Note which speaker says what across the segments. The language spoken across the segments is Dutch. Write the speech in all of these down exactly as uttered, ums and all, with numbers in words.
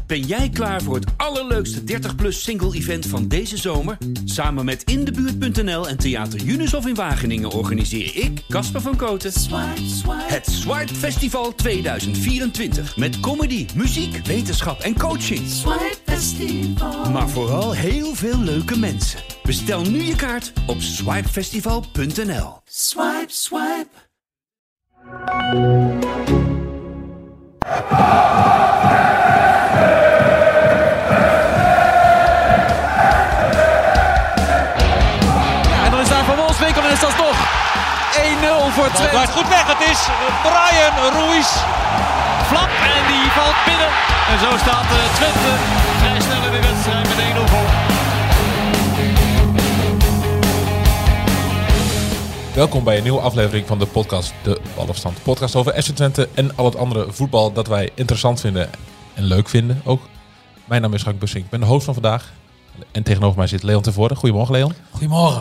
Speaker 1: Ben jij klaar voor het allerleukste dertig plus single-event van deze zomer? Samen met In de Buurt punt n l en Theater Junishof in Wageningen organiseer ik, Casper van Kooten, Swipe, Swipe. Het Swipe Festival tweeduizend vierentwintig. Met comedy, muziek, wetenschap en coaching. Swipe Festival. Maar vooral heel veel leuke mensen. Bestel nu je kaart op swipe festival punt n l. Swipe, swipe.
Speaker 2: En is dat nog één nul voor Twente.
Speaker 3: Het goed weg, het is Brian Ruiz.
Speaker 2: Flap en die valt binnen. En zo staat uh, Twente vrij snel in de wedstrijd met één nul voor.
Speaker 4: Welkom bij een nieuwe aflevering van de podcast De Balafstand. De podcast over F C Twente en al het andere voetbal dat wij interessant vinden en leuk vinden ook. Mijn naam is Frank Bussink, ik ben de host van vandaag. En tegenover mij zit Leon Tervoorde. Goedemorgen, Leon.
Speaker 5: Goedemorgen.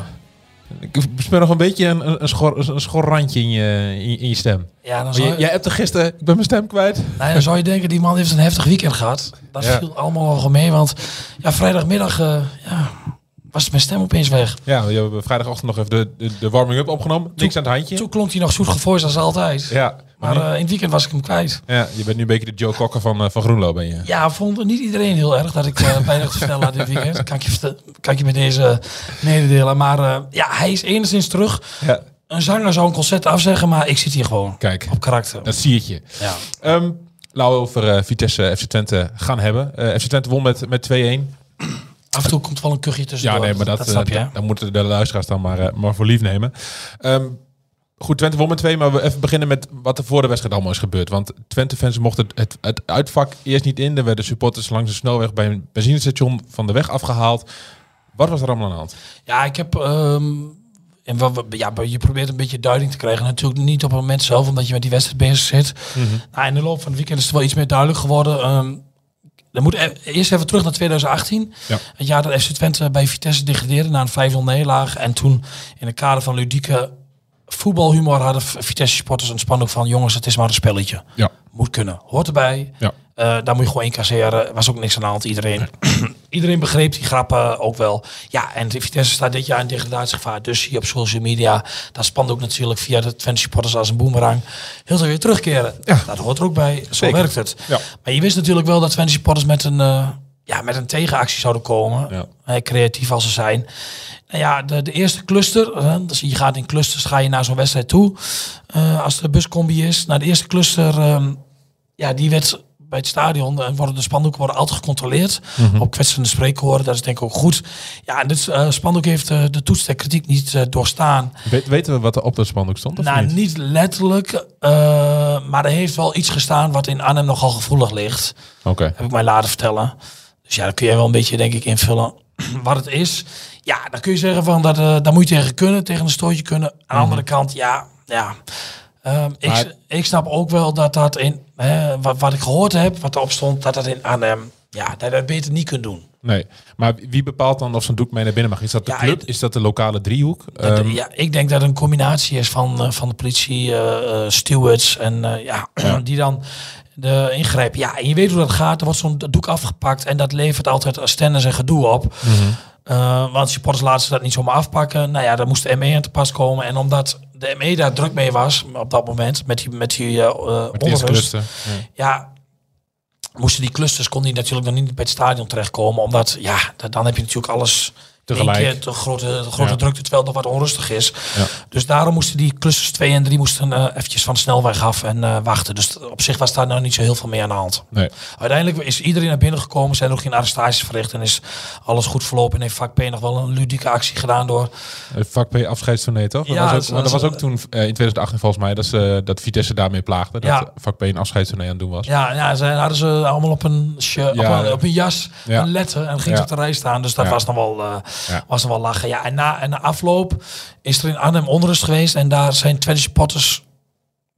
Speaker 4: Ik bespeur nog een beetje een, een, schor, een schor randje in je, in, in je stem.
Speaker 5: Ja, dan zou
Speaker 4: je,
Speaker 5: je...
Speaker 4: Jij hebt er gisteren, ik ben mijn stem kwijt.
Speaker 5: Nee, dan zou je denken, die man heeft een heftig weekend gehad. Dat ja. viel allemaal wel mee, want ja, vrijdagmiddag uh, ja, was mijn stem opeens weg.
Speaker 4: Ja, we hebben vrijdagochtend nog even de, de, de warming-up opgenomen. Niks
Speaker 5: toen,
Speaker 4: aan het handje.
Speaker 5: Toen klonk hij nog zoet gevoiced als altijd.
Speaker 4: Ja,
Speaker 5: maar uh, in het weekend was ik hem kwijt.
Speaker 4: Ja, je bent nu een beetje de Joe Cocker van, uh, van Groenlo, ben je.
Speaker 5: Ja, vond niet iedereen heel erg dat ik uh, bijna te snel had dit weekend. Kan ik je, vertel, kan ik je met deze mededelen. Maar uh, ja, hij is enigszins terug. Ja. Een zanger zou een concert afzeggen, maar ik zit hier gewoon.
Speaker 4: Kijk,
Speaker 5: op karakter.
Speaker 4: Dat zie je.
Speaker 5: Ja.
Speaker 4: Um, laten we over uh, Vitesse F C Twente gaan hebben. Uh, F C Twente won met, met twee-een.
Speaker 5: Af en toe komt wel een kuchje tussendoor.
Speaker 4: Ja, nee, maar dat, dat snap je. Uh, dan moeten de luisteraars dan maar, uh, maar voor lief nemen. Um, Goed, Twente won met twee, maar we even beginnen met wat er voor de wedstrijd allemaal is gebeurd. Want Twente-fans mochten het, het uitvak eerst niet in. Er werden supporters langs de snelweg bij een benzinestation van de weg afgehaald. Wat was er allemaal aan de hand?
Speaker 5: Ja, ik heb... Um, en wat, ja, je probeert een beetje duiding te krijgen. Natuurlijk niet op het moment zelf, omdat je met die wedstrijd bezig zit. Mm-hmm. Nou, in de loop van het weekend is het wel iets meer duidelijk geworden. Um, dan moet e- eerst even terug naar twintig achttien. Ja. Het jaar dat F C Twente bij Vitesse degradeerde na een vijf nul nederlaag. En toen in het kader van ludieke voetbalhumor hadden Vitesse-supporters een spandoek van... jongens, het is maar een spelletje. Ja. Moet kunnen. Hoort erbij. Ja. Uh, daar moet je gewoon incasseren. Was ook niks aan de hand. Iedereen, iedereen begreep die grappen ook wel. Ja, en Vitesse staat dit jaar in degradatiegevaar. Dus zie je op social media dat spandoek natuurlijk via de Twente-supporters als een boemerang heel veel weer terugkeren. Ja. Dat hoort er ook bij. Zo Zeker. Werkt het. Ja. Maar je wist natuurlijk wel dat Twente-supporters met een, uh, ja, met een tegenactie zouden komen. Ja. Uh, creatief als ze zijn. Nou ja, de, de eerste cluster, uh, dus je gaat in clusters, ga je naar zo'n wedstrijd toe. Uh, als de buscombi is. Nou, de eerste cluster, um, ja, die werd bij het stadion. En worden de spandoeken worden altijd gecontroleerd. Mm-hmm. Op kwetsende spreekkoren, dat is denk ik ook goed. Ja, en dit uh, spandoek heeft uh, de toets der kritiek niet uh, doorstaan.
Speaker 4: We, weten we wat er op dat spandoek stond? Of
Speaker 5: nou,
Speaker 4: niet?
Speaker 5: niet letterlijk. Uh, maar er heeft wel iets gestaan wat in Arnhem nogal gevoelig ligt.
Speaker 4: Oké. Okay.
Speaker 5: Heb ik mij laten vertellen. Dus ja, dan kun je wel een beetje, denk ik, invullen wat het is. Ja, dan kun je zeggen van dat, uh, daar moet je tegen kunnen, tegen een stootje kunnen. Aan de mm-hmm. andere kant, ja, ja. Um, maar... ik, ik snap ook wel dat dat in, hè, wat, wat ik gehoord heb, wat erop stond, dat dat in Arnhem, ja, dat je dat beter niet kunt doen.
Speaker 4: Nee, maar wie bepaalt dan of zo'n doek mee naar binnen mag? Is dat de ja, club? Het, is dat de lokale driehoek?
Speaker 5: Dat, um... Ja, ik denk dat het een combinatie is van, uh, van de politie, uh, uh, stewards en uh, ja, ja, die dan de ingrijpen. Ja, en je weet hoe dat gaat. Er wordt zo'n doek afgepakt en dat levert altijd stennis en gedoe op. Mm-hmm. Uh, want supporters laten ze dat niet zomaar afpakken. Nou ja, daar moest de M E aan te pas komen. En omdat de M E daar druk mee was op dat moment, met die, met die uh, met onrust, ja. ja, moesten die clusters, kon die natuurlijk nog niet bij het stadion terechtkomen. Omdat, ja, dan heb je natuurlijk alles tegelijk. Keer de grote, de grote ja. drukte, terwijl het nog wat onrustig is. Ja. Dus daarom moesten die clusters twee en drie moesten uh, eventjes van de snelweg af en uh, wachten. Dus op zich was daar nou niet zo heel veel mee aan de hand. Nee. Uiteindelijk is iedereen naar binnen gekomen, zijn er ook geen arrestaties verricht en is alles goed verlopen. En heeft vak P nog wel een ludieke actie gedaan door...
Speaker 4: vak P afscheidstournee, toch? Ja, dat was ook, maar dat was ook toen uh, in twintig achttien volgens mij, dat, ze, dat Vitesse daarmee plaagde. Dat ja. vak P een afscheidstournee aan het doen was.
Speaker 5: Ja, ja, ze hadden ze allemaal op een, shirt, ja, op een, op een jas, ja. een letter en ging ja. op de rij staan. Dus dat ja. was nog wel... Uh, Ja. was er wel lachen. Ja, en na, en na afloop is er in Arnhem onrust geweest. En daar zijn Twente supporters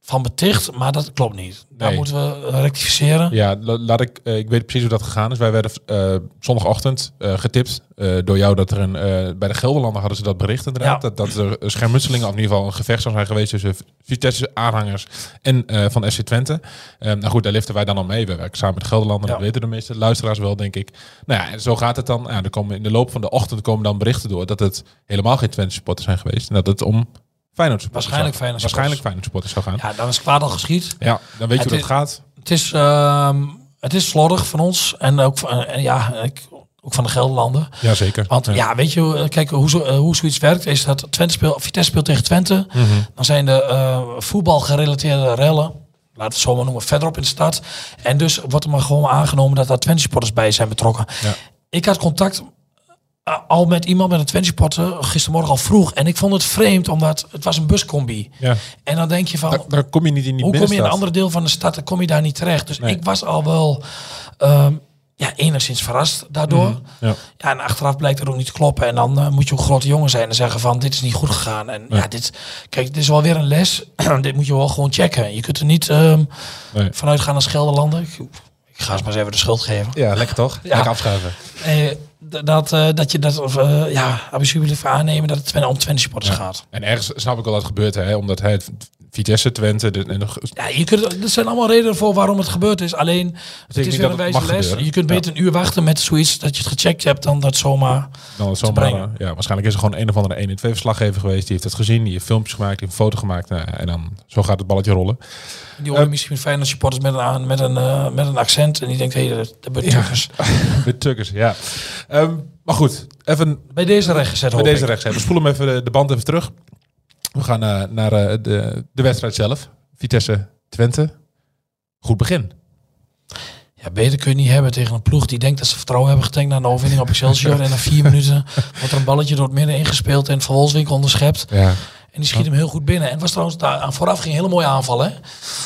Speaker 5: van beticht, maar dat klopt niet. Daar
Speaker 4: Nee.
Speaker 5: moeten we rectificeren.
Speaker 4: Ja, la- laat ik. Uh, ik weet precies hoe dat gegaan is. Wij werden uh, zondagochtend uh, getipt uh, door jou dat er een uh, bij de Gelderlanden hadden ze dat bericht inderdaad.
Speaker 5: Ja.
Speaker 4: Dat, dat er schermutselingen, of in ieder geval een gevecht zou zijn geweest tussen Vitesse aanhangers en uh, van F C Twente. Uh, nou goed, daar liften wij dan al mee. We werken samen met de Gelderlanden.
Speaker 5: Ja.
Speaker 4: Dat weten de meeste luisteraars wel, denk ik. Nou ja, en zo gaat het dan. Ja, er komen in de loop van de ochtend komen dan berichten door dat het helemaal geen Twente supporters zijn geweest en dat het om Feyenoord supporters
Speaker 5: Waarschijnlijk
Speaker 4: zou,
Speaker 5: Feyenoord
Speaker 4: waarschijnlijk Feyenoord supporters zou gaan. Ja,
Speaker 5: Ja, dan is het kwaad al geschied.
Speaker 4: dan weet je
Speaker 5: Het
Speaker 4: hoe
Speaker 5: is-
Speaker 4: dat gaat.
Speaker 5: Het is, uh, het is slordig van ons. En ook van, en ja, ik, ook van de Gelderlanden.
Speaker 4: Jazeker.
Speaker 5: Want ja, ja weet je, kijk hoe, zo, uh, hoe zoiets werkt. Is dat Twente speelt, Vitesse speelt tegen Twente.
Speaker 4: Mm-hmm.
Speaker 5: Dan zijn de uh, voetbalgerelateerde rellen, laten we het zo maar noemen, verderop in de stad. En dus wordt er maar gewoon aangenomen dat daar Twente supporters bij zijn betrokken.
Speaker 4: Ja.
Speaker 5: Ik had contact uh, al met iemand met een Twente supporter gistermorgen al vroeg. En ik vond het vreemd, omdat het was een buscombi.
Speaker 4: Ja.
Speaker 5: En dan denk je van,
Speaker 4: Daar, daar kom je niet in die
Speaker 5: hoe kom je in een
Speaker 4: binnenstad.
Speaker 5: andere deel van de stad, dan kom je daar niet terecht. Dus
Speaker 4: Nee.
Speaker 5: ik was al wel um, ja, enigszins verrast daardoor.
Speaker 4: Mm, ja.
Speaker 5: Ja, en achteraf blijkt dat ook niet te kloppen. En dan uh, moet je ook grote jongen zijn en zeggen van, dit is niet goed gegaan. En
Speaker 4: Nee.
Speaker 5: ja, dit, kijk, dit is wel weer een les. Dit moet je wel gewoon checken. Je kunt er niet um,
Speaker 4: Nee.
Speaker 5: vanuit gaan als Gelderlander. Ik, ik ga eens maar eens even de schuld geven.
Speaker 4: Ja, lekker toch?
Speaker 5: Ja.
Speaker 4: Lekker afschuiven.
Speaker 5: Eh, d- dat, uh, dat je dat, of, uh, ja, alsjeblieft aannemen dat het Twente om Twente supporters
Speaker 4: Ja.
Speaker 5: gaat.
Speaker 4: En ergens snap ik wel dat het gebeurt, hè? Omdat hij het Vitesse, Twente... De, en de,
Speaker 5: Ja, je kunt, er zijn allemaal redenen voor waarom het gebeurd is. Alleen, het
Speaker 4: ik
Speaker 5: is
Speaker 4: niet
Speaker 5: weer
Speaker 4: dat
Speaker 5: een
Speaker 4: het
Speaker 5: wijze
Speaker 4: mag
Speaker 5: les.
Speaker 4: gebeuren.
Speaker 5: Je kunt
Speaker 4: Ja.
Speaker 5: beter een uur wachten met zoiets dat je het gecheckt hebt dan dat zomaar...
Speaker 4: dan
Speaker 5: te
Speaker 4: zomaar,
Speaker 5: brengen.
Speaker 4: ja, waarschijnlijk is er gewoon een of andere één en twee verslaggever geweest. Die heeft het gezien, die heeft filmpjes gemaakt, die heeft een foto gemaakt. Nou, ja, en dan zo gaat het balletje rollen.
Speaker 5: Die horen
Speaker 4: Uh,
Speaker 5: misschien Feyenoord supporters met een, met een, uh, met een accent. En die denkt, hé, hey, dat dat ben Tukkers.
Speaker 4: De Tukkers, ja. Um, maar goed, even
Speaker 5: Bij deze recht gezet,
Speaker 4: bij
Speaker 5: hoop
Speaker 4: deze
Speaker 5: ik.
Speaker 4: rechts. We spoelen hem even de, de band even terug. We gaan uh, naar uh, de, de wedstrijd zelf. Vitesse, Twente. Goed begin.
Speaker 5: Ja, beter kun je niet hebben tegen een ploeg die denkt dat ze vertrouwen hebben getankt na de overwinning op Excelsior. En na vier minuten wordt er een balletje door het midden ingespeeld en Van Wolfswinkel onderschept.
Speaker 4: Ja.
Speaker 5: En die schiet hem heel goed binnen. En het was trouwens daar aan vooraf ging een hele mooie aanval, hè?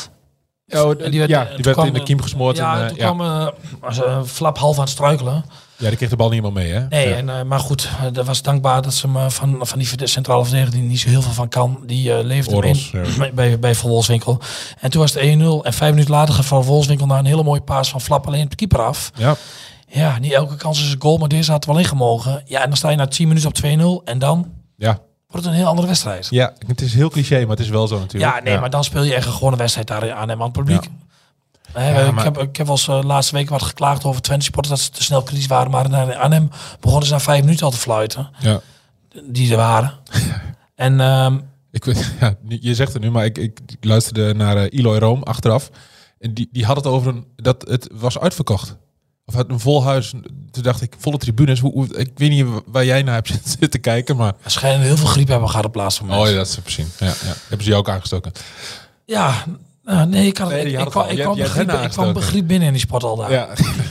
Speaker 4: Oh,
Speaker 5: En die werd,
Speaker 4: ja,
Speaker 5: eh,
Speaker 4: die
Speaker 5: toen
Speaker 4: werd
Speaker 5: kwam,
Speaker 4: in de kiem gesmoord.
Speaker 5: Ja,
Speaker 4: en,
Speaker 5: toen
Speaker 4: uh, ja.
Speaker 5: kwam uh, was, uh, Flap half aan het struikelen.
Speaker 4: ja, die kreeg de bal niet helemaal mee, hè?
Speaker 5: Nee,
Speaker 4: Ja.
Speaker 5: en, uh, maar goed, uh, dat was dankbaar dat ze hem uh, van, van die verde- centrale verdediger die niet zo heel veel van kan, die uh, leverde hem
Speaker 4: Oros,
Speaker 5: in
Speaker 4: ja.
Speaker 5: bij, bij Van Wolfswinkel. En toen was het één nul en vijf minuten later gaf Van Wolfswinkel naar een hele mooie paas van Flap alleen op de keeper af.
Speaker 4: Ja.
Speaker 5: Ja, niet elke kans is een goal, maar deze had er wel ingemogen. Ja, en dan sta je na tien minuten op twee nul en dan
Speaker 4: Ja.
Speaker 5: wordt het een heel andere wedstrijd.
Speaker 4: Ja, het is heel cliché, maar het is wel zo natuurlijk.
Speaker 5: Ja, nee, maar dan speel je echt een gewone wedstrijd daar aan en aan het publiek.
Speaker 4: Ja.
Speaker 5: Hè,
Speaker 4: Ja,
Speaker 5: ik,
Speaker 4: maar-
Speaker 5: heb, ik heb wel eens uh, laatste week wat geklaagd over Twente supporters dat ze te snel kritisch waren, maar naar Arnhem begonnen ze na vijf minuten al te fluiten.
Speaker 4: Ja.
Speaker 5: Die er waren. En um,
Speaker 4: Ik weet, ja, je zegt het nu, maar ik, ik luisterde naar uh, Eloy Room achteraf. En die, die had het over een, dat het was uitverkocht. Of uit een vol huis. Toen dacht ik, volle tribunes. Hoe, hoe, ik weet niet waar jij naar hebt zitten kijken, maar...
Speaker 5: waarschijnlijk heel veel griep hebben gehad op laatste moment.
Speaker 4: Oh ja, dat is precies. Ja, ja. Hebben ze jou ook aangestoken?
Speaker 5: Ja, nou, nee, ik, had,
Speaker 4: Nee,
Speaker 5: ik,
Speaker 4: die
Speaker 5: ik,
Speaker 4: had
Speaker 5: kwam,
Speaker 4: het al.
Speaker 5: ik,
Speaker 4: Jij-
Speaker 5: kwam
Speaker 4: jij hebt
Speaker 5: begriep,
Speaker 4: hen
Speaker 5: ik kwam
Speaker 4: aangestoken.
Speaker 5: begriep binnen in die sport al daar.
Speaker 4: Ja.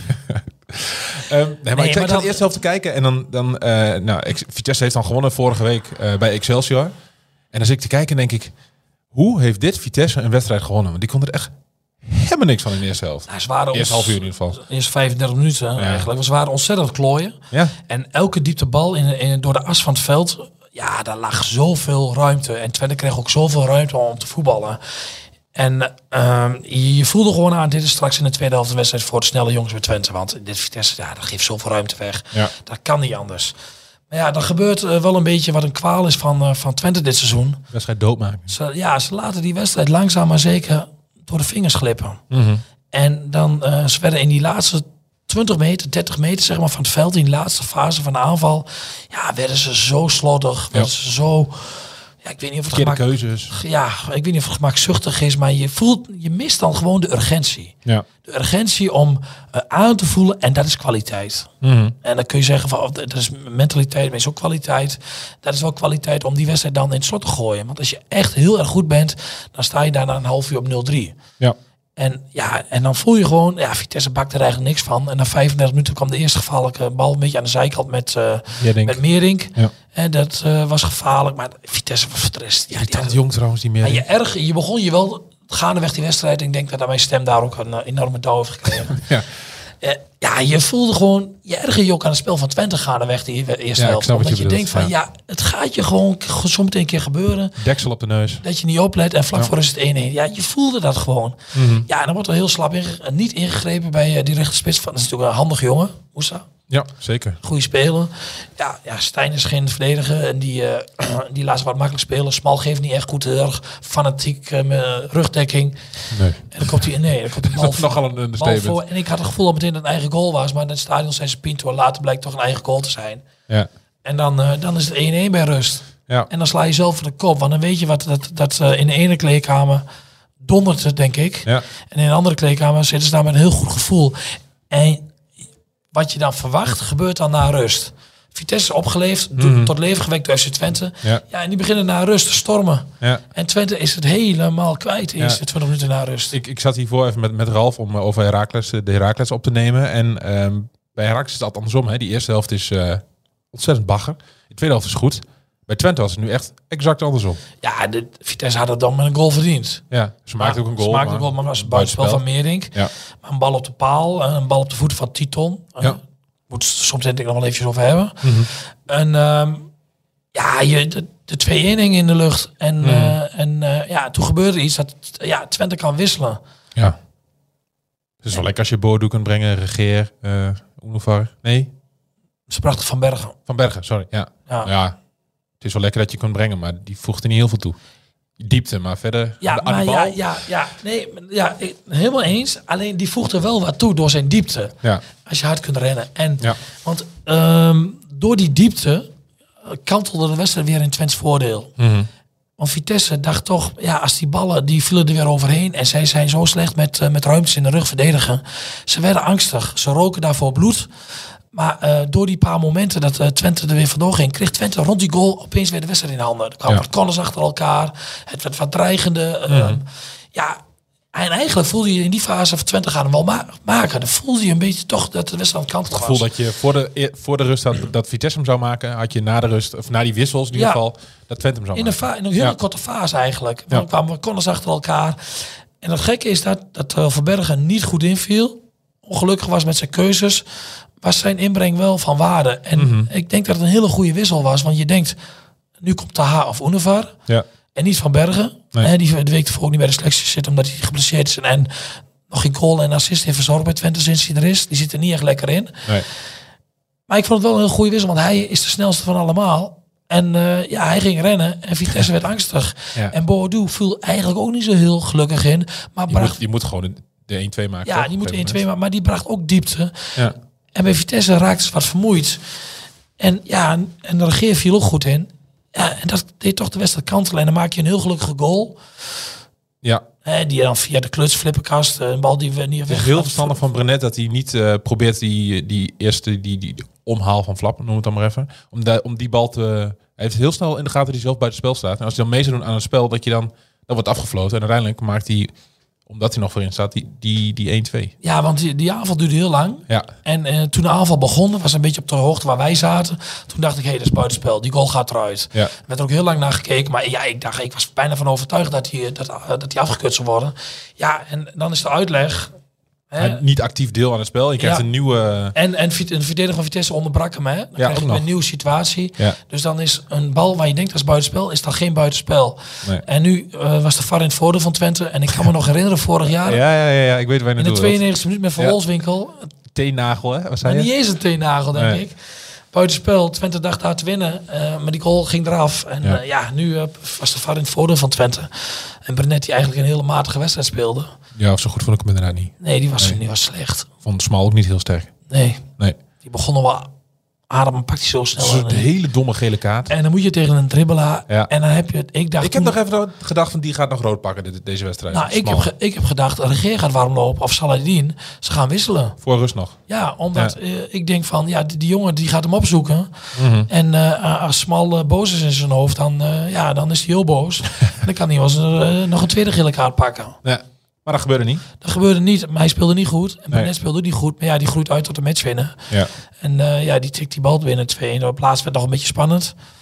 Speaker 4: um, nee, maar
Speaker 5: Nee,
Speaker 4: ik,
Speaker 5: maar
Speaker 4: ik zat
Speaker 5: dan-
Speaker 4: eerst zelf te kijken en dan... dan uh, nou, ik, Vitesse heeft dan gewonnen vorige week uh, bij Excelsior. En dan zit ik te kijken en denk ik... Hoe heeft dit Vitesse een wedstrijd gewonnen? Want die kon er echt helemaal niks van in de eerste helft.
Speaker 5: Nou, ze waren
Speaker 4: Eerste
Speaker 5: ons-
Speaker 4: half uur in ieder geval.
Speaker 5: Eerst vijfendertig minuten eigenlijk. Want ze waren ontzettend klooien.
Speaker 4: Ja.
Speaker 5: En elke diepte bal in, in, door de as van het veld... Ja, daar lag zoveel ruimte. En Twente kreeg ook zoveel ruimte om te voetballen. En um, je, je voelde gewoon aan... Dit is straks in de tweede helft de wedstrijd voor de snelle jongens bij Twente. Want dit Vitesse, ja, dat geeft zoveel ruimte weg.
Speaker 4: Ja.
Speaker 5: Dat kan niet anders. Maar ja, dan gebeurt uh, wel een beetje wat een kwaal is van, uh, van Twente dit seizoen.
Speaker 4: Wedstrijd doodmaken.
Speaker 5: Ze, ja, ze laten die wedstrijd langzaam maar zeker door de vingers glippen.
Speaker 4: Mm-hmm.
Speaker 5: En dan uh, ze werden in die laatste twintig meter, dertig meter zeg maar, van het veld, in die laatste fase van de aanval, ja, werden ze zo slordig, werden ze zo, ja, ik weet niet of het
Speaker 4: Verkeerde
Speaker 5: gemak,
Speaker 4: keuzes.
Speaker 5: ja, ik weet niet of het gemakzuchtig is, maar je voelt, je mist dan gewoon de urgentie.
Speaker 4: Ja.
Speaker 5: De urgentie om uh, aan te voelen en dat is kwaliteit.
Speaker 4: Mm-hmm.
Speaker 5: En dan kun je zeggen van, oh, dat is mentaliteit, maar is ook kwaliteit. Dat is wel kwaliteit om die wedstrijd dan in het slot te gooien. Want als je echt heel erg goed bent, dan sta je daar na een half uur op nul drie.
Speaker 4: Ja.
Speaker 5: En ja, en dan voel je gewoon, ja, Vitesse bakt er eigenlijk niks van. En na vijfendertig minuten kwam de eerste gevaarlijke bal een beetje aan de zijkant met, uh,
Speaker 4: Meerdink.
Speaker 5: met Meerdink.
Speaker 4: Ja.
Speaker 5: En dat uh, was gevaarlijk, maar Vitesse was verstrest. Ja,
Speaker 4: Die
Speaker 5: die
Speaker 4: tand jong trouwens, die meer.
Speaker 5: en je, erg, je begon je wel gaandeweg die wedstrijd. En ik denk dat mijn stem daar ook een uh, enorme touw heeft gekregen.
Speaker 4: Ja.
Speaker 5: Uh, ja, Ja, je voelde gewoon, je erger je ook aan het spel van Twente gaandeweg die eerste
Speaker 4: Ja,
Speaker 5: helft.
Speaker 4: ik snap wat
Speaker 5: Omdat
Speaker 4: je
Speaker 5: je,
Speaker 4: bedoelt,
Speaker 5: denkt van,
Speaker 4: ja.
Speaker 5: ja, het gaat je gewoon soms een keer gebeuren.
Speaker 4: Deksel op de neus.
Speaker 5: Dat je niet oplet en vlak
Speaker 4: Ja.
Speaker 5: voor is het één-één. Ja, je voelde dat gewoon.
Speaker 4: Mm-hmm.
Speaker 5: Ja, en dan wordt er heel slap inge- niet ingegrepen bij uh, die rechterspits. Van, dat is natuurlijk een handig jongen, Moussa.
Speaker 4: Ja, zeker.
Speaker 5: Goeie speler. Ja, ja, Stijn is geen verdediger. En die, uh, die laat ze wat makkelijk spelen. Smal geeft niet echt goed. Heel erg fanatiek uh, met rugdekking.
Speaker 4: Nee.
Speaker 5: En dan komt hij... Nee, dan komt de bal
Speaker 4: Dat is nogal een
Speaker 5: bal
Speaker 4: understatement.
Speaker 5: voor. En ik had het gevoel dat het meteen een eigen goal was. Maar in het stadion zijn ze Pinto. En later blijkt toch een eigen goal te zijn.
Speaker 4: Ja.
Speaker 5: En dan, uh, dan is het één-één bij rust.
Speaker 4: Ja.
Speaker 5: En dan sla je zelf voor de kop. Want dan weet je wat dat, dat uh, in de ene kleedkamer dondert het, denk ik.
Speaker 4: Ja.
Speaker 5: En in een andere kleedkamer zitten ze daar met een heel goed gevoel. En wat je dan verwacht, gebeurt dan na rust. Vitesse is opgeleefd,
Speaker 4: Mm-hmm.
Speaker 5: tot leven gewekt door F C Twente.
Speaker 4: Ja.
Speaker 5: Ja, en die beginnen na rust te stormen.
Speaker 4: Ja.
Speaker 5: En Twente is het helemaal kwijt, de
Speaker 4: Ja.
Speaker 5: eerste twintig minuten na rust.
Speaker 4: Ik, ik zat hiervoor even met, met Ralf om uh, over Heracles, uh, de Heracles op te nemen. En um, bij Heracles is het altijd andersom. Hè. Die eerste helft is uh, ontzettend bagger. De tweede helft is goed. Bij Twente was het nu echt exact andersom.
Speaker 5: Ja, de, Vitesse had het dan met een goal verdiend.
Speaker 4: Ja, ze maakte ook een goal.
Speaker 5: Ze maakte een goal, maar was het buitenspel van Meerdink.
Speaker 4: Ja.
Speaker 5: Maar een bal op de paal, een bal op de voeten van Titon.
Speaker 4: Ja.
Speaker 5: Uh, moet soms denk ik nog wel eventjes over hebben.
Speaker 4: Mm-hmm.
Speaker 5: En um, ja, je, de, de twee-één hing in de lucht. En,
Speaker 4: Mm-hmm.
Speaker 5: uh, en uh, ja, toen gebeurde iets dat ja, Twente kan wisselen.
Speaker 4: Ja. Het is wel lekker als je Boadu kunt brengen, Regeer, uh, Unovar. Nee,
Speaker 5: Ze brachten Van Bergen.
Speaker 4: Van Bergen, sorry. Ja.
Speaker 5: Ja.
Speaker 4: ja, het is wel lekker dat je kunt brengen, maar die voegt er niet heel veel toe. Diepte, maar verder
Speaker 5: Ja,
Speaker 4: aan de, aan
Speaker 5: maar
Speaker 4: de
Speaker 5: ja,
Speaker 4: bal.
Speaker 5: ja, ja, nee, ja, ik- helemaal eens. Alleen die voegt er wel wat toe door zijn diepte.
Speaker 4: Ja.
Speaker 5: Als je hard kunt rennen. En,
Speaker 4: Ja.
Speaker 5: Want um, door die diepte uh, kantelde de wedstrijd weer in Twents voordeel.
Speaker 4: Mm-hmm.
Speaker 5: Want Vitesse dacht toch, ja, als die ballen, die vielen er weer overheen. En zij zijn zo slecht met, uh, met ruimtes in de rug verdedigen. Ze werden angstig. Ze roken daarvoor bloed. Maar uh, door die paar momenten dat uh, Twente er weer vandoor ging, kreeg Twente rond die goal opeens weer de wedstrijd in handen. Er kwamen
Speaker 4: Ja.
Speaker 5: wat corners achter elkaar. Het werd wat dreigende. Uh,
Speaker 4: Mm-hmm.
Speaker 5: Ja, en eigenlijk voelde je in die fase van Twente gaan hem wel ma- maken. Dan voelde je een beetje toch dat de wedstrijd aan het kant
Speaker 4: Het
Speaker 5: was.
Speaker 4: gevoel dat je voor de, e- voor de rust had dat Vitesse hem zou maken, had je na de rust, of na die wissels in ieder
Speaker 5: Ja.
Speaker 4: geval, dat Twente hem zou
Speaker 5: In een,
Speaker 4: maken.
Speaker 5: fa- in een hele
Speaker 4: Ja.
Speaker 5: korte fase eigenlijk.
Speaker 4: Ja.
Speaker 5: Dan kwamen we corners achter elkaar. En het gekke is dat, dat uh, Verbergen niet goed inviel. Ongelukkig was met zijn keuzes. Was zijn inbreng wel van waarde. En
Speaker 4: Mhm.
Speaker 5: ik denk dat het een hele goede wissel was. Want je denkt, nu komt Taha of Unovar.
Speaker 4: Ja.
Speaker 5: En niet Van Bergen.
Speaker 4: Nee.
Speaker 5: En die de week ervoor ook niet bij de selectie zit. Omdat hij geblesseerd is. En, en nog geen goal en assist heeft verzorgd bij Twente sinds hij er is. Die zit er niet echt lekker in.
Speaker 4: Nee.
Speaker 5: Maar ik vond het wel een heel goede wissel. Want hij is de snelste van allemaal. En uh, ja, hij ging rennen. En Vitesse werd angstig.
Speaker 4: Ja.
Speaker 5: En Boadu viel eigenlijk ook niet zo heel gelukkig in. Maar
Speaker 4: Je,
Speaker 5: bracht,
Speaker 4: moet, je moet gewoon de één-twee maken.
Speaker 5: ja,
Speaker 4: toch?
Speaker 5: die
Speaker 4: Op
Speaker 5: moet
Speaker 4: een
Speaker 5: één twee
Speaker 4: gegeven
Speaker 5: maar, maar die bracht ook diepte.
Speaker 4: moment. Ja.
Speaker 5: En bij Vitesse raakte ze wat vermoeid. En ja, en, en de regeer viel ook goed in. Ja, en dat deed toch de wedstrijd kantelen. En dan maak je een heel gelukkige goal.
Speaker 4: Ja.
Speaker 5: Hè, die dan via de kluts flipperkast, een bal die we niet
Speaker 4: Het is heel verstandig van Brenet dat hij niet uh, probeert die, die eerste die, die, die omhaal van Flap, noem het dan maar even. Om, de, om die bal te... Hij heeft heel snel in de gaten dat hij zelf buiten spel staat. En als hij dan mee zou doen aan het spel, dat je dan... Dat wordt afgefloten. En uiteindelijk maakt hij, omdat hij nog voorin staat, die, die, die één-twee.
Speaker 5: Ja, want die, die aanval duurde heel lang.
Speaker 4: Ja.
Speaker 5: En uh, toen de aanval begon, was een beetje op de hoogte waar wij zaten. Toen dacht ik, hé, hey, dat is buitenspel. Die goal gaat eruit.
Speaker 4: Ja.
Speaker 5: Er werd er ook heel lang naar gekeken. Maar ja, ik dacht, ik was bijna van overtuigd dat hij dat, uh, dat hij afgekeurd zou worden. Ja, en dan is de uitleg...
Speaker 4: Hij niet actief deel aan het spel. Je krijgt
Speaker 5: Ja.
Speaker 4: een nieuwe...
Speaker 5: En, en de verdediger van Vitesse onderbrak hem. Hè? Dan krijg
Speaker 4: ook
Speaker 5: je
Speaker 4: nog.
Speaker 5: een nieuwe situatie.
Speaker 4: Ja.
Speaker 5: Dus dan is een bal waar je denkt dat is buitenspel, is dan geen buitenspel.
Speaker 4: Nee.
Speaker 5: En nu uh, was de V A R in het voordeel van Twente. En ik kan me nog herinneren, vorig jaar,
Speaker 4: Ja, ja, ja, ja, ik weet waar je
Speaker 5: in de
Speaker 4: naartoe wilt.
Speaker 5: tweeënnegentigste minuut met Van
Speaker 4: Ja.
Speaker 5: Wolfswinkel.
Speaker 4: Teennagel, hè? Wat
Speaker 5: Maar
Speaker 4: zei
Speaker 5: niet
Speaker 4: je?
Speaker 5: eens een teennagel, denk
Speaker 4: Nee.
Speaker 5: ik. Buitenspel, Twente dacht daar te winnen. Uh, maar die goal ging eraf. En
Speaker 4: Ja.
Speaker 5: ja, uh, ja nu uh, was de V A R in het voordeel van Twente. En Brenet die eigenlijk een hele matige wedstrijd speelde.
Speaker 4: Ja, of zo goed vond ik hem inderdaad niet.
Speaker 5: Nee, die was,
Speaker 4: Nee.
Speaker 5: die was slecht.
Speaker 4: Vond Smal ook niet heel sterk.
Speaker 5: Nee,
Speaker 4: Nee.
Speaker 5: die begon nog wel aardig, maar pakt hij zo
Speaker 4: Een
Speaker 5: snel.
Speaker 4: soort
Speaker 5: aan.
Speaker 4: hele domme gele kaart.
Speaker 5: En dan moet je tegen een dribbelaar.
Speaker 4: Ja.
Speaker 5: En dan heb je het. Ik dacht.
Speaker 4: Ik heb
Speaker 5: toen-
Speaker 4: nog even gedacht van die gaat nog rood pakken dit, deze wedstrijd.
Speaker 5: Nou, ik heb,
Speaker 4: Smal.
Speaker 5: ge- ik heb gedacht, Regeer gaat warm lopen of Saladin. Ze gaan wisselen.
Speaker 4: Voor rust nog.
Speaker 5: Ja, omdat
Speaker 4: Ja.
Speaker 5: eh, ik denk van, ja, die, die jongen die gaat hem opzoeken.
Speaker 4: Mhm.
Speaker 5: En eh, als Smal uh, boos is in zijn hoofd, dan, uh, ja, dan is hij heel boos. En dan kan hij wel eens uh, nog een tweede gele kaart pakken.
Speaker 4: Ja. Maar dat gebeurde niet.
Speaker 5: Dat gebeurde niet. Maar hij speelde niet goed. En Brenet
Speaker 4: Nee.
Speaker 5: speelde ook niet goed. Maar ja, die groeit uit tot een matchwinnen.
Speaker 4: Ja.
Speaker 5: En uh, ja, die tikt die bal binnen twee-één. Op laatst werd nog een beetje spannend.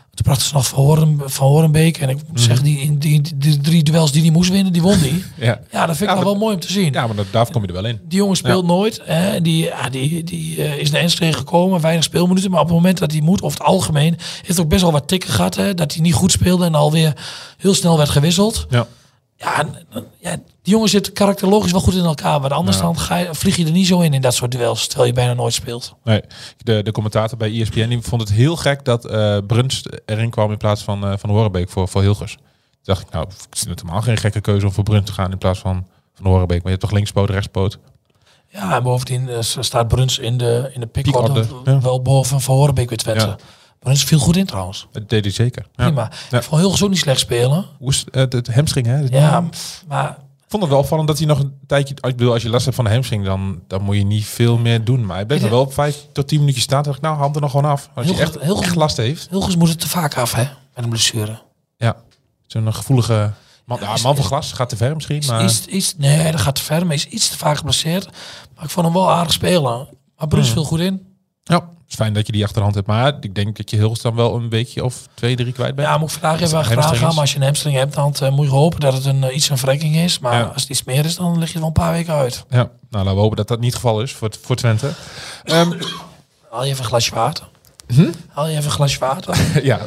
Speaker 5: Toen brachten ze nog van, Horen, van Horenbeek. En ik moet mm-hmm. zeggen, die, die, die, die drie duels die hij moest winnen, die won die. ja. ja, dat vind ik ja, wel mooi om te zien.
Speaker 4: Ja, maar daar kom je er wel in.
Speaker 5: Die jongen speelt ja. nooit. Hè. Die, ja, die, die uh, is naar Enschede gekomen, weinig speelminuten. Maar op het moment dat hij moet, over het algemeen, heeft ook best wel wat tikken gehad. Hè, dat hij niet goed speelde en alweer heel snel werd gewisseld. Ja. Ja, ja, die jongen zit karakterologisch wel goed in elkaar. Maar anders ja. dan ga je, vlieg je er niet zo in in dat soort duels. Terwijl je bijna nooit speelt. Nee,
Speaker 4: de, de commentator bij E S P N die vond het heel gek dat uh, Bruns erin kwam in plaats van, uh, van Horenbeek voor, voor Hilgers. Toen dacht ik, nou, ik vind het helemaal geen gekke keuze om voor Bruns te gaan in plaats van, van Horenbeek. Maar je hebt toch linkspoot, rechtspoot.
Speaker 5: Ja, en bovendien uh, staat Bruns in de, in de pick-order ja. wel boven van Horenbeek weer Twente. Ja. Maar dat viel goed in trouwens. Dat
Speaker 4: deed hij zeker. Ja.
Speaker 5: Prima. Ja. Ik vond Hilgers ook niet slecht spelen.
Speaker 4: Hoe is het, het hamstring, hè? Het
Speaker 5: ja, maar...
Speaker 4: Ik vond het wel opvallend dat hij nog een tijdje... Ik bedoel, als je last hebt van de hamstring, dan, dan moet je niet veel meer doen. Maar hij bleef er wel op vijf tot tien minuutjes staan. Dacht ik, nou, hand er nog gewoon af. Als Hilgers, je echt, Hilgers, echt last heeft.
Speaker 5: Hilgers moet het te vaak af, hè? Met een blessure.
Speaker 4: Ja. Zo'n gevoelige... Man, ja, ja, man van glas gaat te ver misschien. Maar...
Speaker 5: Iets, iets, nee, dat gaat te ver. Maar is iets te vaak geblesseerd. Maar ik vond hem wel aardig spelen. Maar Bruns hmm. viel goed in.
Speaker 4: Ja, het is fijn dat je die achterhand hebt. Maar ik denk dat je Hilgers dan wel een weekje of twee, drie kwijt bent.
Speaker 5: Ja, moet ik vandaag even achteraan gaan. Maar als je een hamstring hebt, dan uh, moet je hopen dat het een, uh, iets een verrekking is. Maar ja. als het iets meer is, dan lig je wel een paar weken uit.
Speaker 4: Ja, nou laten we hopen dat dat niet het geval is voor, voor Twente. Um,
Speaker 5: Haal je even een glasje water?
Speaker 4: Hm?
Speaker 5: Haal je even een glasje water?
Speaker 4: ja.